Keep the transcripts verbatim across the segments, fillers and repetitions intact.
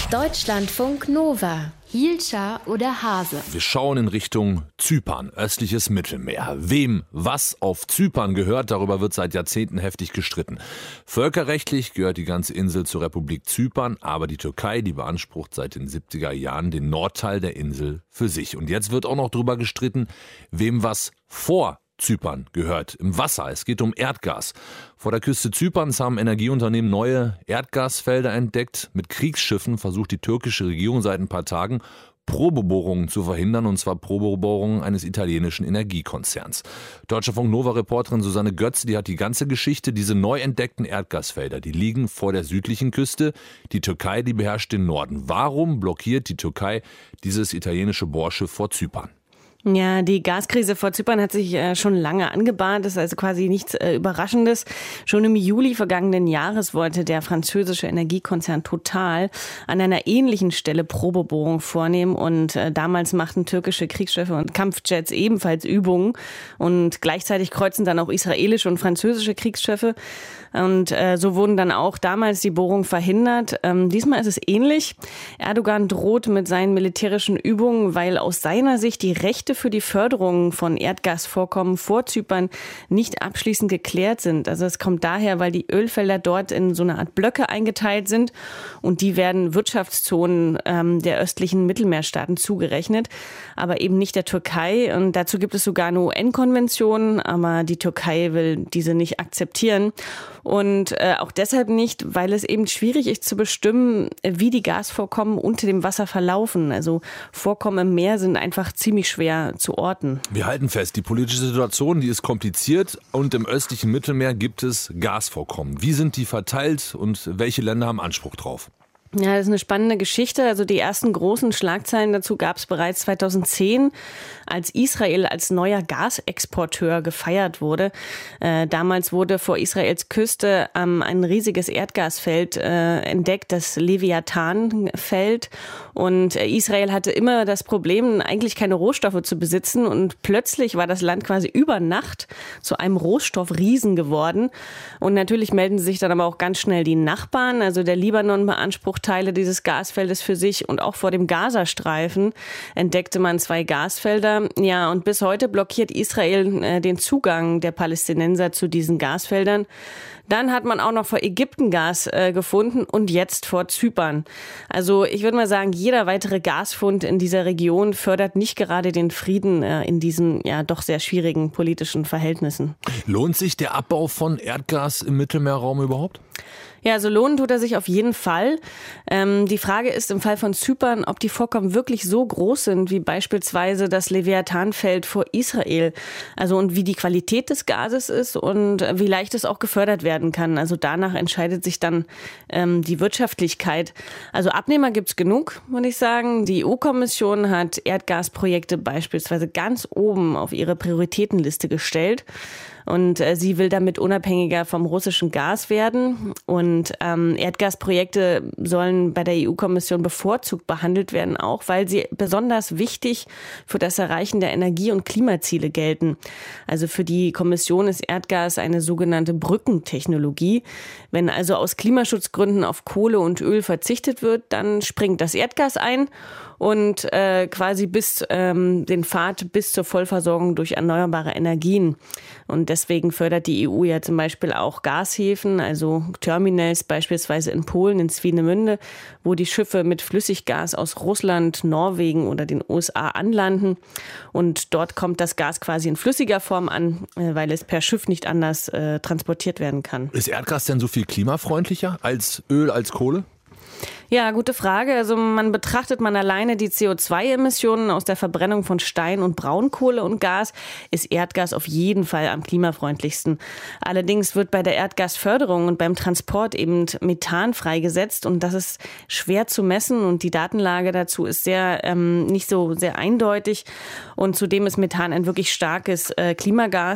Deutschlandfunk Nova. Hielscher oder Hase? Wir schauen in Richtung Zypern, östliches Mittelmeer. Wem was auf Zypern gehört, darüber wird seit Jahrzehnten heftig gestritten. Völkerrechtlich gehört die ganze Insel zur Republik Zypern, aber die Türkei, die beansprucht seit den siebziger Jahren den Nordteil der Insel für sich. Und jetzt wird auch noch darüber gestritten, wem was vor Zypern gehört, im Wasser. Es geht um Erdgas. Vor der Küste Zyperns haben Energieunternehmen neue Erdgasfelder entdeckt. Mit Kriegsschiffen versucht die türkische Regierung seit ein paar Tagen, Probebohrungen zu verhindern, und zwar Probebohrungen eines italienischen Energiekonzerns. Deutschlandfunk Nova-Reporterin Susanne Götze, die hat die ganze Geschichte. Diese neu entdeckten Erdgasfelder, die liegen vor der südlichen Küste. Die Türkei, die beherrscht den Norden. Warum blockiert die Türkei dieses italienische Bohrschiff vor Zypern? Ja, die Gaskrise vor Zypern hat sich äh, schon lange angebahnt. Das ist also quasi nichts äh, Überraschendes. Schon im Juli vergangenen Jahres wollte der französische Energiekonzern Total an einer ähnlichen Stelle Probebohrung vornehmen. Und äh, damals machten türkische Kriegsschiffe und Kampfjets ebenfalls Übungen. Und gleichzeitig kreuzen dann auch israelische und französische Kriegsschiffe. Und äh, so wurden dann auch damals die Bohrungen verhindert. Ähm, diesmal ist es ähnlich. Erdogan droht mit seinen militärischen Übungen, weil aus seiner Sicht die Rechte für die Förderung von Erdgasvorkommen vor Zypern nicht abschließend geklärt sind. Also es kommt daher, weil die Ölfelder dort in so eine Art Blöcke eingeteilt sind und die werden Wirtschaftszonen ähm, der östlichen Mittelmeerstaaten zugerechnet, aber eben nicht der Türkei. Und dazu gibt es sogar eine U N-Konvention, aber die Türkei will diese nicht akzeptieren. Und äh, auch deshalb nicht, weil es eben schwierig ist zu bestimmen, wie die Gasvorkommen unter dem Wasser verlaufen. Also Vorkommen im Meer sind einfach ziemlich schwer zu orten. Wir halten fest, die politische Situation, die ist kompliziert, und im östlichen Mittelmeer gibt es Gasvorkommen. Wie sind die verteilt und welche Länder haben Anspruch drauf? Ja, das ist eine spannende Geschichte. Also die ersten großen Schlagzeilen dazu gab es bereits zweitausendzehn, als Israel als neuer Gasexporteur gefeiert wurde. Äh, damals wurde vor Israels Küste ähm, ein riesiges Erdgasfeld äh, entdeckt, das Leviathan-Feld. Und äh, Israel hatte immer das Problem, eigentlich keine Rohstoffe zu besitzen. Und plötzlich war das Land quasi über Nacht zu einem Rohstoffriesen geworden. Und natürlich melden sich dann aber auch ganz schnell die Nachbarn. Also der Libanon beansprucht Teile dieses Gasfeldes für sich, und auch vor dem Gazastreifen entdeckte man zwei Gasfelder. Ja, und bis heute blockiert Israel äh, den Zugang der Palästinenser zu diesen Gasfeldern. Dann hat man auch noch vor Ägypten Gas äh, gefunden und jetzt vor Zypern. Also ich würde mal sagen, jeder weitere Gasfund in dieser Region fördert nicht gerade den Frieden äh, in diesen ja doch sehr schwierigen politischen Verhältnissen. Lohnt sich der Abbau von Erdgas im Mittelmeerraum überhaupt? Ja, also lohnen tut er sich auf jeden Fall. Ähm, die Frage ist im Fall von Zypern, ob die Vorkommen wirklich so groß sind, wie beispielsweise das Leviathanfeld vor Israel. Also und wie die Qualität des Gases ist und wie leicht es auch gefördert werden kann. Also danach entscheidet sich dann ähm, die Wirtschaftlichkeit. Also Abnehmer gibt's genug, würde ich sagen. Die E U-Kommission hat Erdgasprojekte beispielsweise ganz oben auf ihre Prioritätenliste gestellt. Und äh, sie will damit unabhängiger vom russischen Gas werden. Und ähm, Erdgasprojekte sollen bei der E U-Kommission bevorzugt behandelt werden, auch weil sie besonders wichtig für das Erreichen der Energie- und Klimaziele gelten. Also für die Kommission ist Erdgas eine sogenannte Brückentechnologie. Wenn also aus Klimaschutzgründen auf Kohle und Öl verzichtet wird, dann springt das Erdgas ein und äh, quasi bis ähm, den Pfad bis zur Vollversorgung durch erneuerbare Energien. Und deswegen fördert die E U ja zum Beispiel auch Gashäfen, also Terminals beispielsweise in Polen, in Swinemünde, wo die Schiffe mit Flüssiggas aus Russland, Norwegen oder den U S A anlanden. Und dort kommt das Gas quasi in flüssiger Form an, äh, weil es per Schiff nicht anders äh, transportiert werden kann. Ist Erdgas denn so viel klimafreundlicher als Öl, als Kohle? Ja, gute Frage. Also man betrachtet man alleine die C O zwei Emissionen aus der Verbrennung von Stein und Braunkohle und Gas, ist Erdgas auf jeden Fall am klimafreundlichsten. Allerdings wird bei der Erdgasförderung und beim Transport eben Methan freigesetzt, und das ist schwer zu messen, und die Datenlage dazu ist sehr ähm, nicht so sehr eindeutig, und zudem ist Methan ein wirklich starkes äh, Klimagas.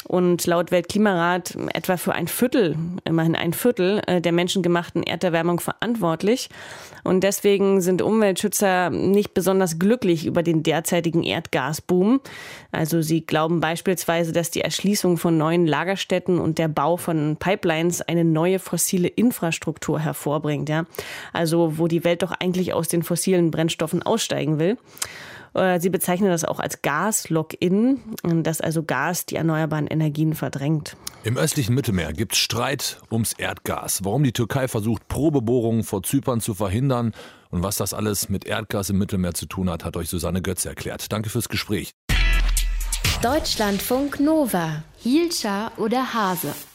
und laut Weltklimarat etwa für ein Viertel, immerhin ein Viertel der menschengemachten Erderwärmung verantwortlich. Und deswegen sind Umweltschützer nicht besonders glücklich über den derzeitigen Erdgasboom. Also sie glauben beispielsweise, dass die Erschließung von neuen Lagerstätten und der Bau von Pipelines eine neue fossile Infrastruktur hervorbringt. Ja? Also wo die Welt doch eigentlich aus den fossilen Brennstoffen aussteigen will. Sie bezeichnen das auch als Gas-Lock-in, dass also Gas die erneuerbaren Energien verdrängt. Im östlichen Mittelmeer gibt es Streit ums Erdgas. Warum die Türkei versucht, Probebohrungen vor Zypern zu verhindern und was das alles mit Erdgas im Mittelmeer zu tun hat, hat euch Susanne Götz erklärt. Danke fürs Gespräch. Deutschlandfunk Nova. Hielscher oder Hase?